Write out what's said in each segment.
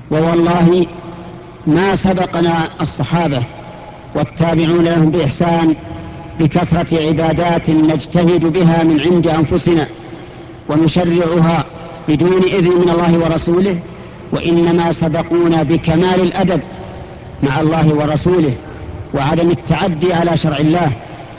ووالله ما سبقنا الصحابة والتابعون لهم بإحسان بكثرة عبادات نجتهد بها من عند أنفسنا ونشرعها بدون إذن من الله ورسوله، وإنما سبقونا بكمال الأدب مع الله ورسوله وعدم التعدي على شرع الله،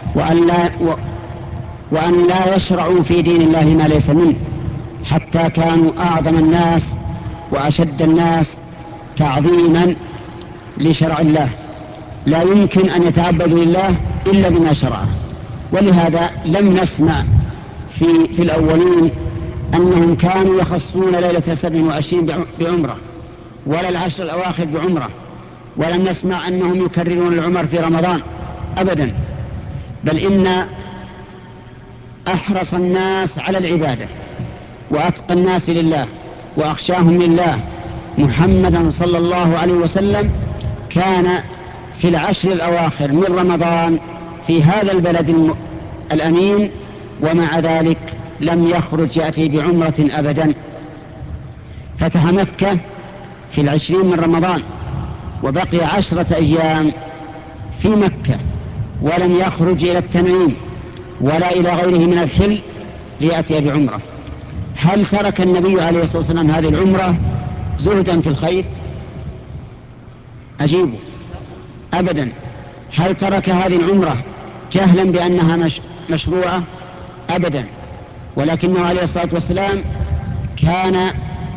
وأن لا يشرعوا في دين الله ما ليس منه، حتى كانوا أعظم الناس وأشد الناس تعظيما لشرع الله، لا يمكن أن يتعبدوا لله إلا بما شرعه. ولهذا لم نسمع في الأولين أنهم كانوا يخصون ليلة 27 بعمرة، ولا العشر الأواخر بعمرة، ولم نسمع أنهم يكررون العمر في رمضان أبدا، بل إن أحرص الناس على العبادة وأتقى الناس لله وأخشاهم لله محمدا صلى الله عليه وسلم كان في العشر الأواخر من رمضان في هذا البلد الأمين، ومع ذلك لم يخرج يأتي بعمرة أبدا. فتح مكة في 20 من رمضان وبقي 10 أيام في مكة، ولم يخرج إلى التنعيم ولا إلى غيره من الحل ليأتي بعمرة. هل ترك النبي عليه الصلاة والسلام هذه العمرة زهدا في الخير؟ أجيبه أبدا. هل ترك هذه العمرة جهلا بأنها مشروعة؟ أبدا. ولكنه عليه الصلاة والسلام كان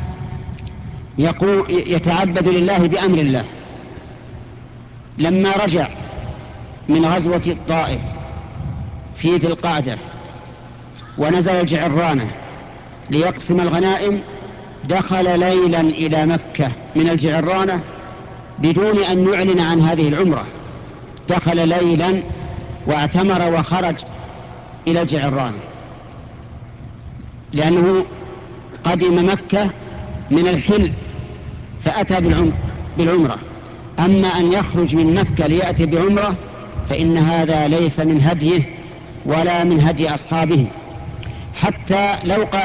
يتعبد لله بأمر الله. لما رجع من غزوة الطائف في ذي القعدة ونزل الجعرانة ليقسم الغنائم، دخل ليلا إلى مكة من الجعرانة بدون أن يعلن عن هذه العمرة، دخل ليلا واعتمر وخرج إلى الجعرانة، لأنه قدم مكة من الحل فأتى بالعمرة. أما أن يخرج من مكة ليأتي بعمرة فإن هذا ليس من هديه ولا من هدي أصحابه. حتى لو قال